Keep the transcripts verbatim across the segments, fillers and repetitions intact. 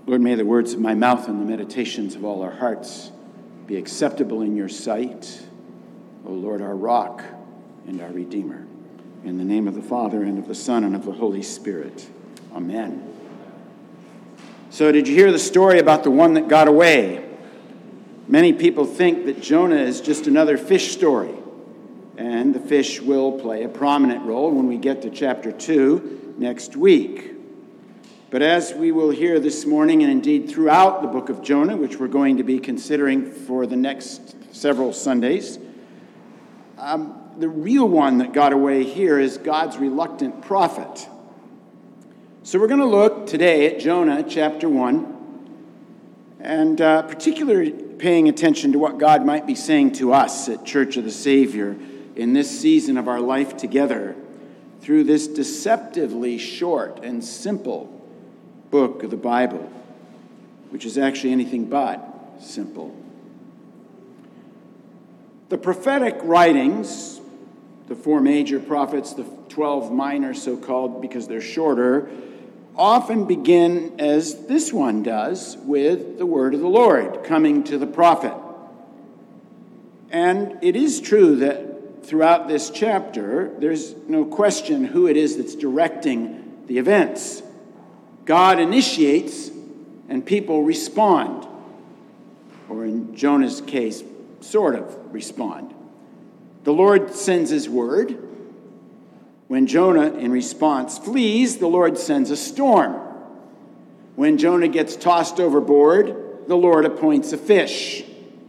Lord, may the words of my mouth and the meditations of all our hearts be acceptable in your sight, O Lord, our rock and our Redeemer. In the name of the Father, and of the Son, and of the Holy Spirit. Amen. So did you hear the story about the one that got away? Many people think that Jonah is just another fish story, and the fish will play a prominent role when we get to chapter two next week. But as we will hear this morning, and indeed throughout the book of Jonah, which we're going to be considering for the next several Sundays, um, the real one that got away here is God's reluctant prophet. So we're going to look today at Jonah chapter one, and uh, particularly paying attention to what God might be saying to us at Church of the Savior in this season of our life together through this deceptively short and simple book of the Bible, which is actually anything but simple. The prophetic writings, the four major prophets, the twelve minor so-called because they're shorter, often begin as this one does, with the word of the Lord coming to the prophet. And it is true that throughout this chapter, there's no question who it is that's directing the events. God initiates and people respond, or in Jonah's case, sort of respond. The Lord sends his word. When Jonah, in response, flees, the Lord sends a storm. When Jonah gets tossed overboard, the Lord appoints a fish.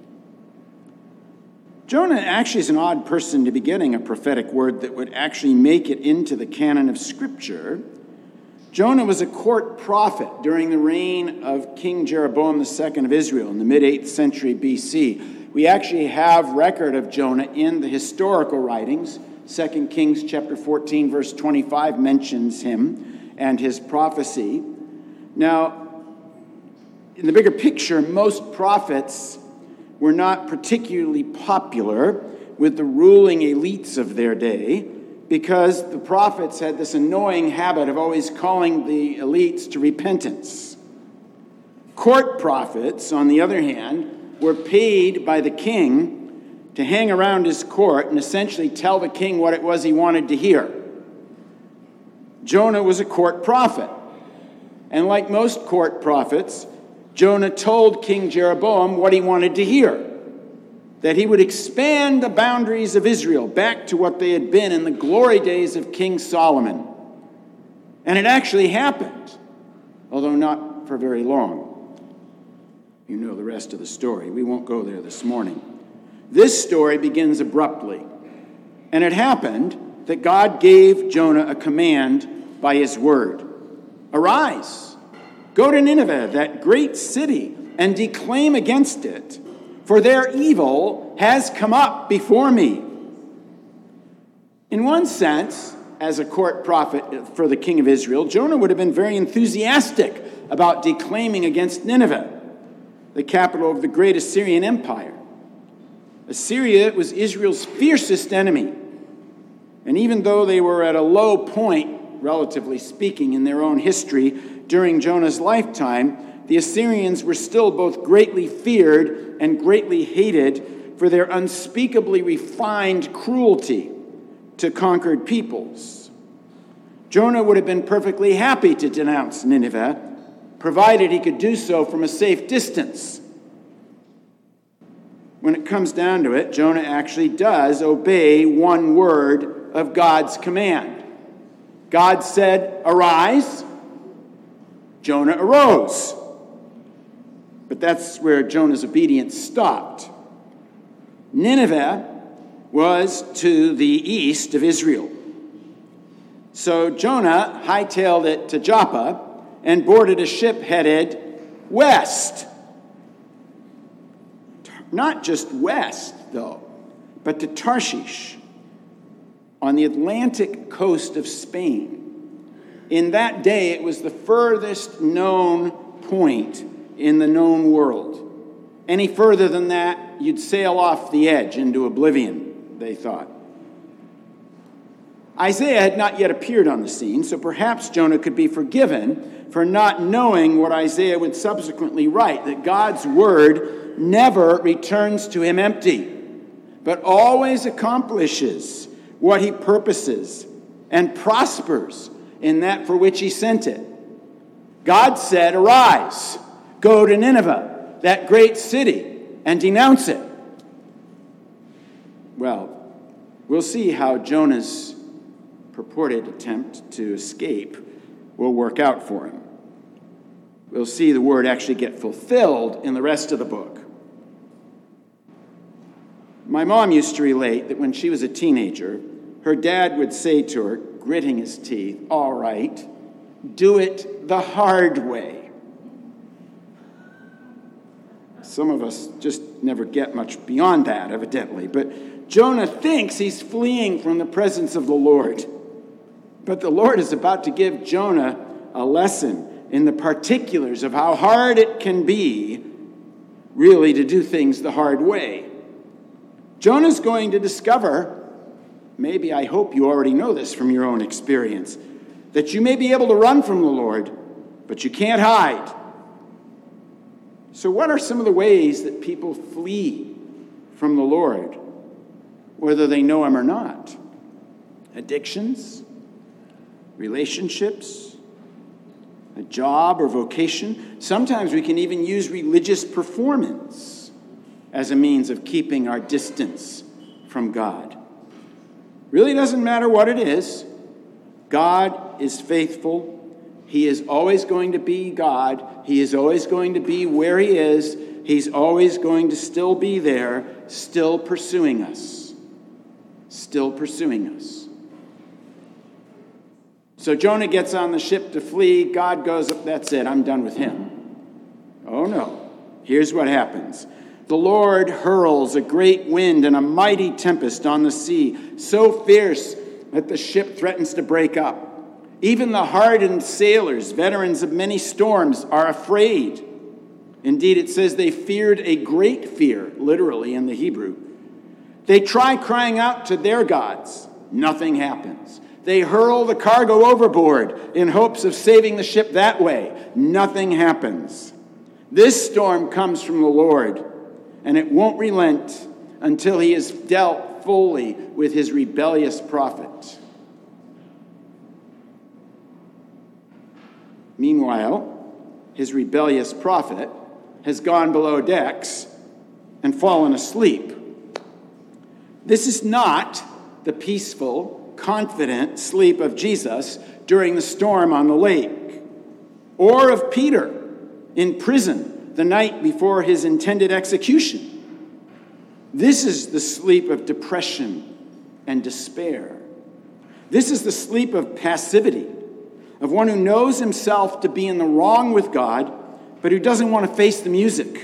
Jonah actually is an odd person to be getting a prophetic word that would actually make it into the canon of Scripture. Jonah was a court prophet during the reign of King Jeroboam the Second of Israel in the mid-eighth century B C. We actually have record of Jonah in the historical writings. Second Kings chapter fourteen, verse twenty-five mentions him and his prophecy. Now, in the bigger picture, most prophets were not particularly popular with the ruling elites of their day because the prophets had this annoying habit of always calling the elites to repentance. Court prophets, on the other hand, were paid by the king to hang around his court and essentially tell the king what it was he wanted to hear. Jonah was a court prophet. And like most court prophets, Jonah told King Jeroboam what he wanted to hear, that he would expand the boundaries of Israel back to what they had been in the glory days of King Solomon. And it actually happened, although not for very long. You know the rest of the story. We won't go there this morning. This story begins abruptly. And it happened that God gave Jonah a command by his word. Arise, go to Nineveh, that great city, and declaim against it, for their evil has come up before me. In one sense, as a court prophet for the king of Israel, Jonah would have been very enthusiastic about declaiming against Nineveh, the capital of the great Assyrian Empire. Assyria was Israel's fiercest enemy. And even though they were at a low point, relatively speaking, in their own history during Jonah's lifetime, the Assyrians were still both greatly feared and greatly hated for their unspeakably refined cruelty to conquered peoples. Jonah would have been perfectly happy to denounce Nineveh, provided he could do so from a safe distance. When it comes down to it, Jonah actually does obey one word of God's command. God said, "Arise." Jonah arose. But that's where Jonah's obedience stopped. Nineveh was to the east of Israel. So Jonah hightailed it to Joppa and boarded a ship headed west. Not just west, though, but to Tarshish on the Atlantic coast of Spain. In that day, it was the furthest known point in the known world. Any further than that, you'd sail off the edge into oblivion, they thought. Isaiah had not yet appeared on the scene, so perhaps Jonah could be forgiven for not knowing what Isaiah would subsequently write, that God's word never returns to him empty, but always accomplishes what he purposes and prospers in that for which he sent it. God said, "Arise, go to Nineveh, that great city, and denounce it." Well, we'll see how Jonah's purported attempt to escape will work out for him. We'll see the word actually get fulfilled in the rest of the book. My mom used to relate that when she was a teenager, her dad would say to her, gritting his teeth, "All right, do it the hard way." Some of us just never get much beyond that, evidently. But Jonah thinks he's fleeing from the presence of the Lord. But the Lord is about to give Jonah a lesson in the particulars of how hard it can be, really, to do things the hard way. Jonah's going to discover, maybe I hope you already know this from your own experience, that you may be able to run from the Lord, but you can't hide. So what are some of the ways that people flee from the Lord, whether they know him or not? Addictions, relationships, a job or vocation. Sometimes we can even use religious performance as a means of keeping our distance from God. Really doesn't matter what it is. God is faithful. He is always going to be God. He is always going to be where he is. He's always going to still be there, still pursuing us. Still pursuing us. So Jonah gets on the ship to flee. God goes, "That's it, I'm done with him." Oh no. Here's what happens. The Lord hurls a great wind and a mighty tempest on the sea, so fierce that the ship threatens to break up. Even the hardened sailors, veterans of many storms, are afraid. Indeed, it says they feared a great fear, literally in the Hebrew. They try crying out to their gods. Nothing happens. They hurl the cargo overboard in hopes of saving the ship that way. Nothing happens. This storm comes from the Lord, and it won't relent until he has dealt fully with his rebellious prophet. Meanwhile, his rebellious prophet has gone below decks and fallen asleep. This is not the peaceful, confident sleep of Jesus during the storm on the lake, or of Peter in prison the night before his intended execution. This is the sleep of depression and despair. This is the sleep of passivity, of one who knows himself to be in the wrong with God, but who doesn't want to face the music.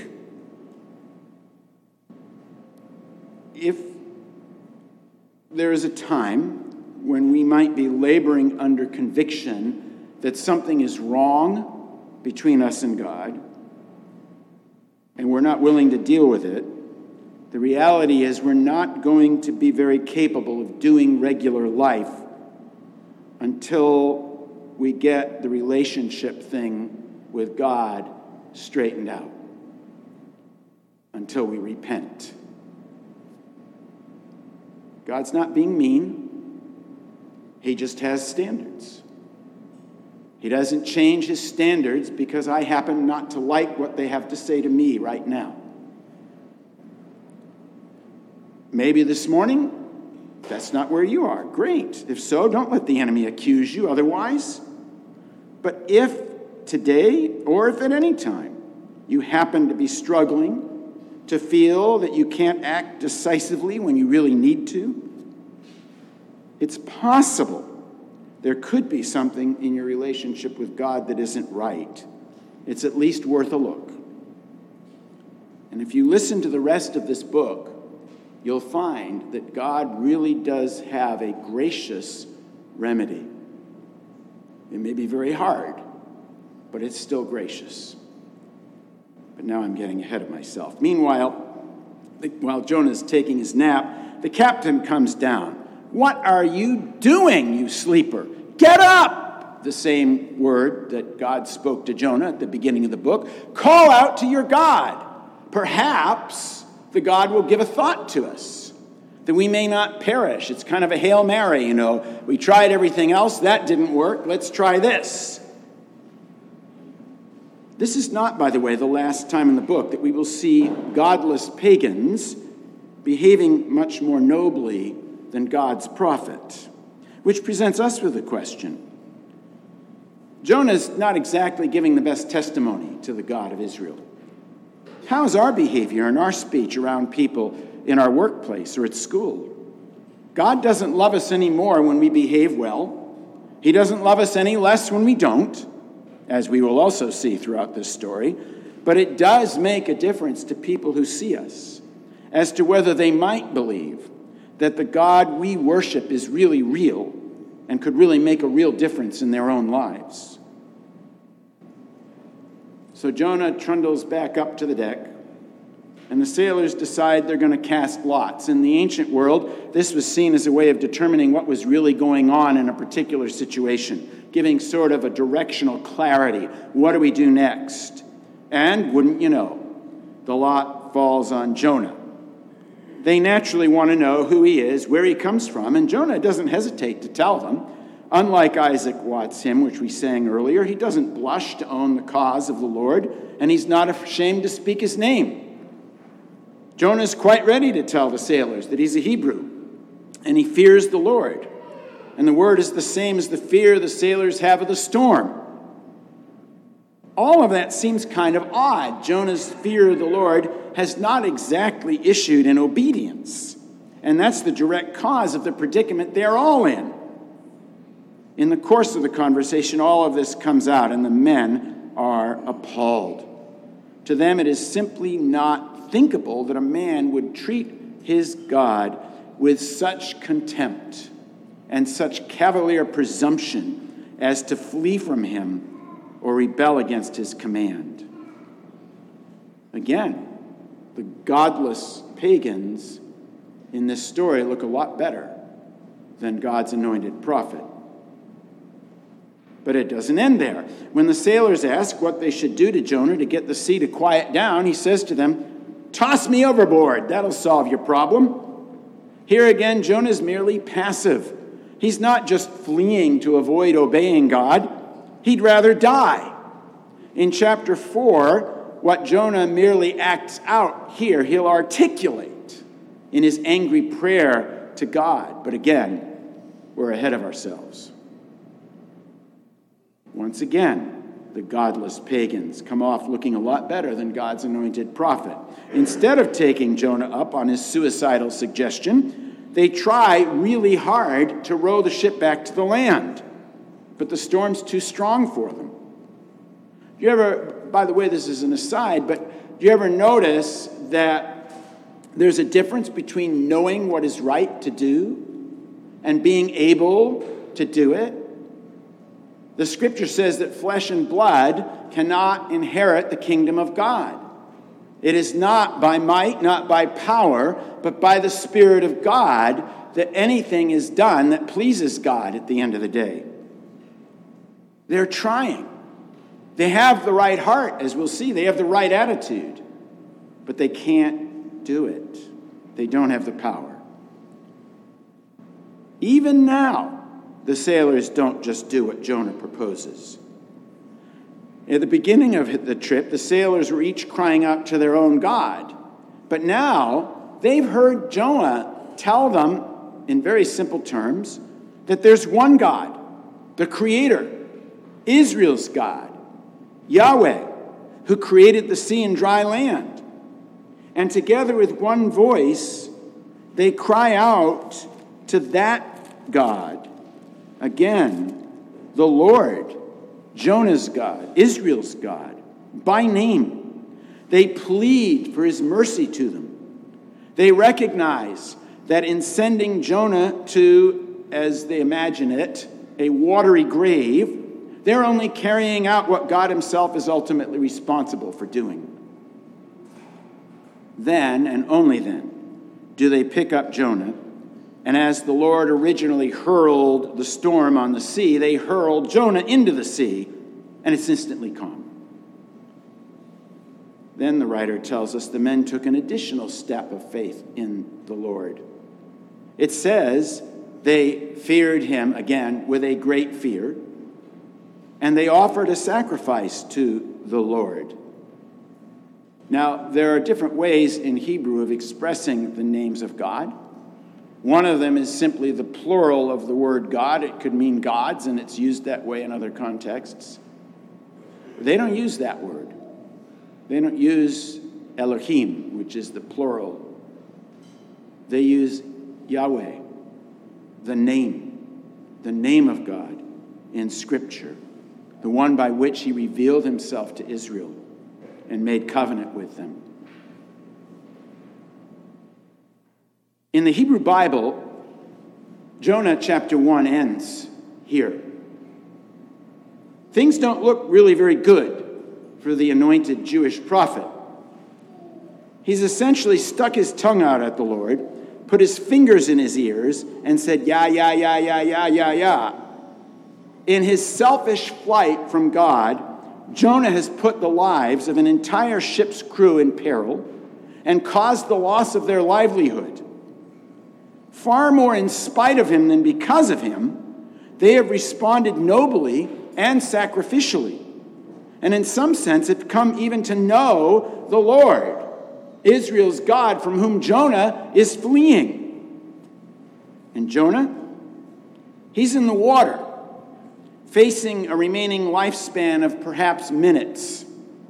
If there is a time when we might be laboring under conviction that something is wrong between us and God, and we're not willing to deal with it, the reality is we're not going to be very capable of doing regular life until we get the relationship thing with God straightened out, until we repent. God's not being mean. He just has standards. He doesn't change his standards because I happen not to like what they have to say to me right now. Maybe this morning, that's not where you are. Great. If so, don't let the enemy accuse you otherwise. But if today, or if at any time, you happen to be struggling to feel that you can't act decisively when you really need to, it's possible there could be something in your relationship with God that isn't right. It's at least worth a look. And if you listen to the rest of this book, you'll find that God really does have a gracious remedy. It may be very hard, but it's still gracious. But now I'm getting ahead of myself. Meanwhile, while Jonah's taking his nap, the captain comes down, What are you doing, you sleeper? Get up! The same word that God spoke to Jonah at the beginning of the book. Call out to your God. Perhaps the God will give a thought to us, that we may not perish. It's kind of a Hail Mary, you know. We tried everything else. That didn't work. Let's try this. This is not, by the way, the last time in the book that we will see godless pagans behaving much more nobly than God's prophet, which presents us with a question. Jonah's not exactly giving the best testimony to the God of Israel. How is our behavior and our speech around people in our workplace or at school? God doesn't love us any more when we behave well. He doesn't love us any less when we don't, as we will also see throughout this story. But it does make a difference to people who see us as to whether they might believe that the God we worship is really real and could really make a real difference in their own lives. So Jonah trundles back up to the deck, and the sailors decide they're going to cast lots. In the ancient world, this was seen as a way of determining what was really going on in a particular situation, giving sort of a directional clarity. What do we do next? And, wouldn't you know, the lot falls on Jonah. They naturally want to know who he is, where he comes from, and Jonah doesn't hesitate to tell them. Unlike Isaac Watts' hymn, which we sang earlier, he doesn't blush to own the cause of the Lord, and he's not ashamed to speak his name. Jonah's quite ready to tell the sailors that he's a Hebrew, and he fears the Lord. And the word is the same as the fear the sailors have of the storm. All of that seems kind of odd. Jonah's fear of the Lord has not exactly issued in obedience. And that's the direct cause of the predicament they're all in. In the course of the conversation, all of this comes out, and the men are appalled. To them, it is simply not thinkable that a man would treat his God with such contempt and such cavalier presumption as to flee from him or rebel against his command. Again, the godless pagans in this story look a lot better than God's anointed prophet. But it doesn't end there. When the sailors ask what they should do to Jonah to get the sea to quiet down, he says to them, "Toss me overboard. That'll solve your problem." Here again, Jonah is merely passive. He's not just fleeing to avoid obeying God. He'd rather die. In chapter four, what Jonah merely acts out here, he'll articulate in his angry prayer to God. But again, we're ahead of ourselves. Once again, the godless pagans come off looking a lot better than God's anointed prophet. Instead of taking Jonah up on his suicidal suggestion, they try really hard to row the ship back to the land. But the storm's too strong for them. Do you ever, by the way, this is an aside, but do you ever notice that there's a difference between knowing what is right to do and being able to do it? The scripture says that flesh and blood cannot inherit the kingdom of God. It is not by might, not by power, but by the Spirit of God that anything is done that pleases God at the end of the day. They're trying. They have the right heart, as we'll see. They have the right attitude. But they can't do it. They don't have the power. Even now, the sailors don't just do what Jonah proposes. At the beginning of the trip, the sailors were each crying out to their own God. But now, they've heard Jonah tell them, in very simple terms, that there's one God, the Creator, Israel's God, Yahweh, who created the sea and dry land. And together with one voice, they cry out to that God. Again, the Lord, Jonah's God, Israel's God, by name. They plead for his mercy to them. They recognize that in sending Jonah to, as they imagine it, a watery grave, they're only carrying out what God himself is ultimately responsible for doing. Then, and only then, do they pick up Jonah And as the Lord originally hurled the storm on the sea, they hurled Jonah into the sea, and it's instantly calm. Then the writer tells us the men took an additional step of faith in the Lord. It says they feared him, again, with a great fear, and they offered a sacrifice to the Lord. Now, there are different ways in Hebrew of expressing the names of God. One of them is simply the plural of the word God. It could mean gods, and it's used that way in other contexts. They don't use that word. They don't use Elohim, which is the plural. They use Yahweh, the name, the name of God in Scripture, the one by which he revealed himself to Israel and made covenant with them. In the Hebrew Bible, Jonah chapter one ends here. Things don't look really very good for the anointed Jewish prophet. He's essentially stuck his tongue out at the Lord, put his fingers in his ears, and said, "Yeah, yeah, yeah, yeah, yeah, yeah, yeah." In his selfish flight from God, Jonah has put the lives of an entire ship's crew in peril and caused the loss of their livelihood. Far more in spite of him than because of him, they have responded nobly and sacrificially, and in some sense have come even to know the Lord, Israel's God, from whom Jonah is fleeing. And Jonah, he's in the water, facing a remaining lifespan of perhaps minutes.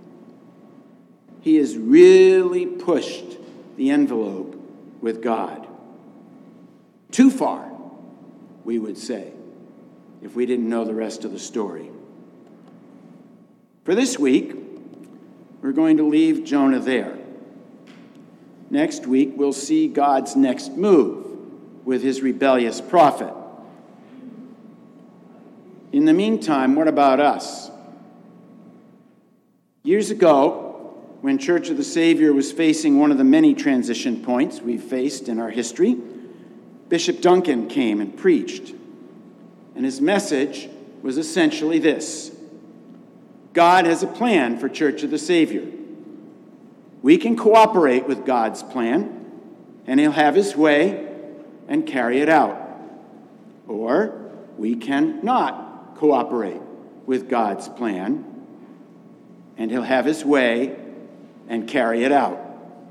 He has really pushed the envelope with God. Too far, we would say, if we didn't know the rest of the story. For this week, we're going to leave Jonah there. Next week, we'll see God's next move with his rebellious prophet. In the meantime, what about us? Years ago, when Church of the Savior was facing one of the many transition points we've faced in our history, Bishop Duncan came and preached. And his message was essentially this: God has a plan for Church of the Savior. We can cooperate with God's plan, and he'll have his way and carry it out. Or we can not cooperate with God's plan, and he'll have his way and carry it out.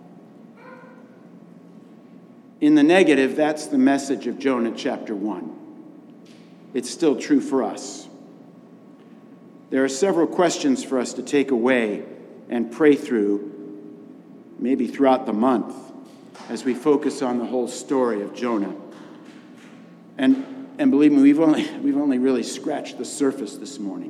In the negative, that's the message of Jonah chapter one. It's still true for us. There are several questions for us to take away and pray through, maybe throughout the month, as we focus on the whole story of Jonah. And and believe me, we've only we've only really scratched the surface this morning.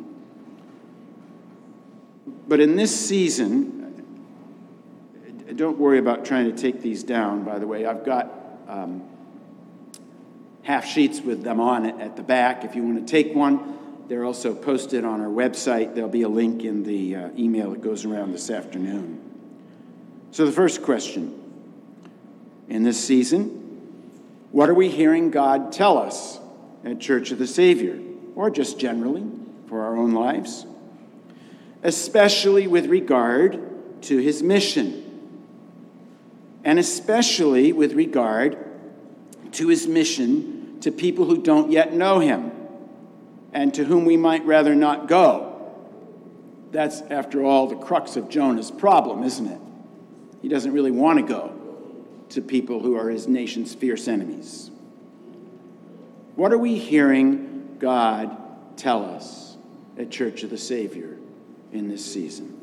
But in this season, don't worry about trying to take these down, by the way. I've got um, half sheets with them on it at the back. If you want to take one, they're also posted on our website. There'll be a link in the uh, email that goes around this afternoon. So the first question, in this season, what are we hearing God tell us at Church of the Savior, or just generally for our own lives, especially with regard to his mission, and especially with regard to his mission to people who don't yet know him and to whom we might rather not go? That's, after all, the crux of Jonah's problem, isn't it? He doesn't really want to go to people who are his nation's fierce enemies. What are we hearing God tell us at Church of the Savior in this season?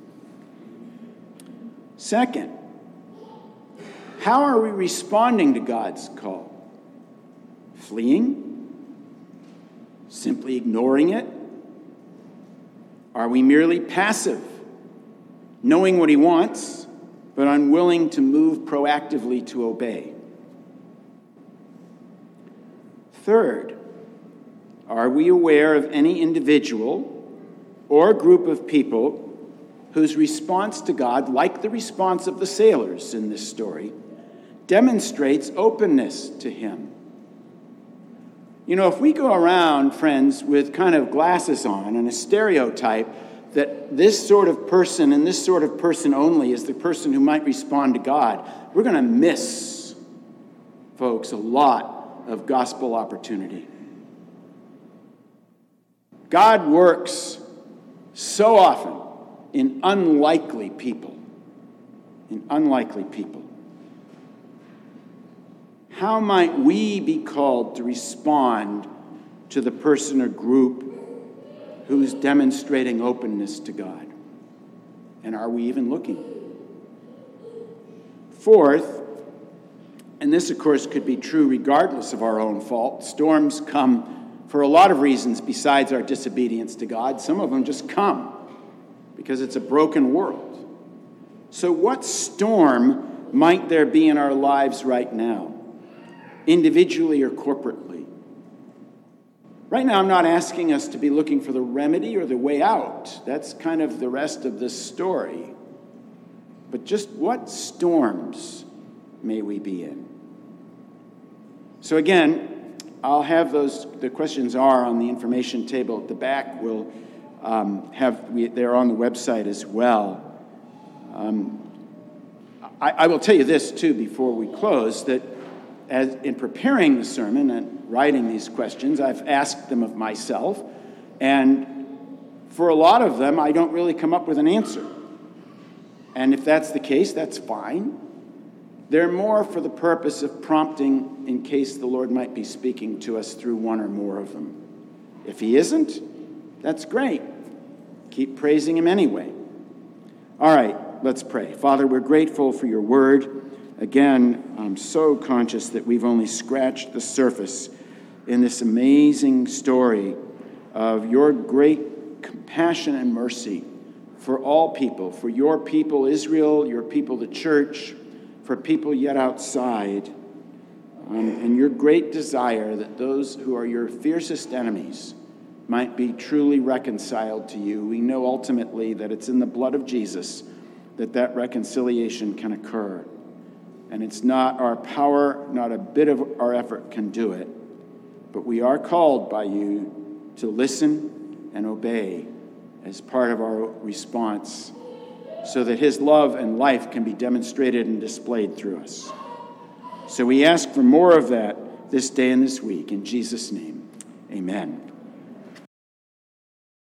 Second, how are we responding to God's call? Fleeing? Simply ignoring it? Are we merely passive, knowing what he wants, but unwilling to move proactively to obey? Third, are we aware of any individual or group of people whose response to God, like the response of the sailors in this story, demonstrates openness to him You know, if we go around, friends, with kind of glasses on and a stereotype that this sort of person and this sort of person only is the person who might respond to God, we're going to miss, folks, a lot of gospel opportunity. God works so often in unlikely people, in unlikely people. How might we be called to respond to the person or group who's demonstrating openness to God? And are we even looking? Fourth, and this, of course, could be true regardless of our own fault, storms come for a lot of reasons besides our disobedience to God. Some of them just come because it's a broken world. So what storm might there be in our lives right now? Individually or corporately. Right now, I'm not asking us to be looking for the remedy or the way out. That's kind of the rest of this story. But just what storms may we be in? So again, I'll have those, the questions are on the information table at the back. We'll um, have, we, they're on the website as well. Um, I, I will tell you this, too, before we close, that As in preparing the sermon and writing these questions, I've asked them of myself, and for a lot of them, I don't really come up with an answer. And if that's the case, that's fine. They're more for the purpose of prompting in case the Lord might be speaking to us through one or more of them. If he isn't, that's great. Keep praising him anyway. All right, let's pray. Father, we're grateful for your word. Again, I'm so conscious that we've only scratched the surface in this amazing story of your great compassion and mercy for all people, for your people, Israel, your people, the church, for people yet outside, um, and your great desire that those who are your fiercest enemies might be truly reconciled to you. We know ultimately that it's in the blood of Jesus that that reconciliation can occur. And it's not our power, not a bit of our effort can do it. But we are called by you to listen and obey as part of our response so that his love and life can be demonstrated and displayed through us. So we ask for more of that this day and this week. In Jesus' name, amen.